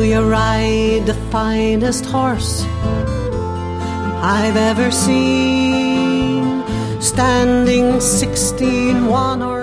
you ride the finest horse I've ever seen, standing 16, 1 or